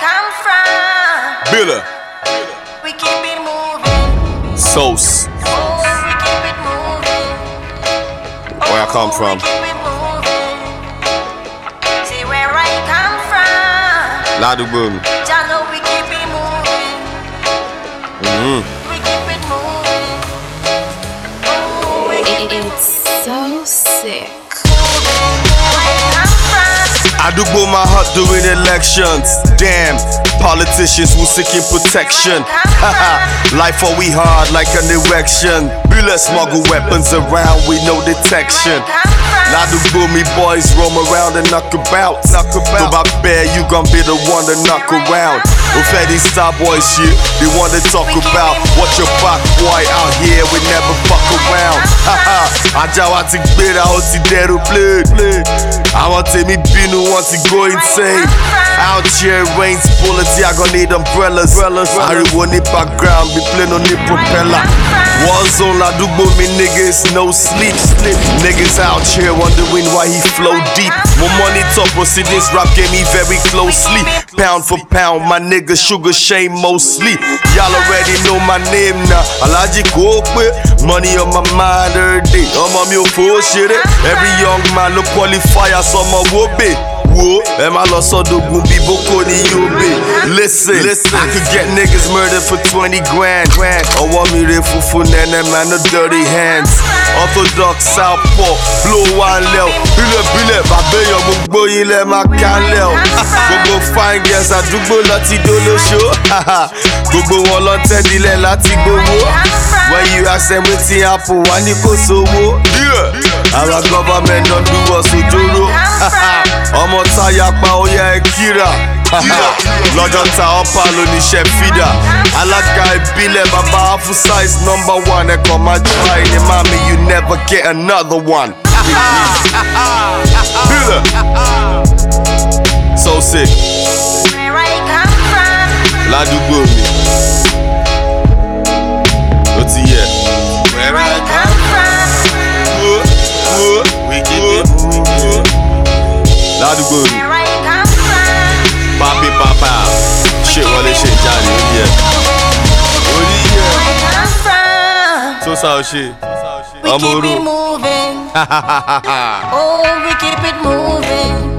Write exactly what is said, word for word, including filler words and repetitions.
come from, Billa, we keep it moving. Sauce, Oh, we keep it moving. where I come from. We keep it moving. See where I come from. Ladugbo. Jalo, we keep it moving. Mm-hmm. We keep it moving. Oh, we keep it It's so sick. Adugbo my heart during elections. Damn, politicians who seeking protection. Life for we hard like an erection. Billa smuggle weapons around with no detection. Adugbo me boys roam around and knock about. Knock about. About bear, you gon' be the one to knock around. With these star boy shit, they wanna talk about. Watch your back, boy, out here we never fuck around. Haha, Ajawa ti gbera o ti dẹrù play. I want to me binu want to go insane. Out here rains bullets, I gon' need umbrellas. Ariwo ni background, be playing on the propeller. War zone, Ladugbo me niggas, no sleep. Niggas out here wondering why he flow deep. More money talk, but see this rap game me very closely. Pound for pound, my nigga Sugar Shane mostly. Y'all already know my name now. Alaji Kokwe, money on my mind every day. I'm on me full shit. Every young man look qualifier, so I'm a whoopie. Whoa, and my loss of the Gumbi Boko ni Yobe. Listen, listen, I could get niggas murdered for twenty grand. grand. I want me to fufu nene man, no dirty hands. Orthodox Southpaw, blow one leo. Billa billa, babe yo mugbo yile ma can leo. Go fine girls, Adugbo lati dolo show. Gbogbo wọn lọ tẹ́dílẹ̀ láti gbowó. When you ask them wetin happen, wọ́n ní kò sówó. Our government don do us ojoro. Ọmọ táyà pa oyè ẹ kíra. Lọ́jọ́ ta ọ́pá lóníṣẹ́ fídà. Alága ìbílẹ̀ bàbá Afu size number one. Ẹ̀kọ́ máa try ní mami, you never get another one. Billa, so sick. where I come from. Ladugbo mi. Ó ti yẹ. Where I come from. Wo, wo, we keep it moving. Ladugbo mi. Where I come from. Papi papa. Ṣé wọlé ṣe jáde orí ẹ̀? Orí ẹ̀. Where I come from. Tó sá o ṣe. We Ọmọ keep oró. it moving. Oh, we keep it moving.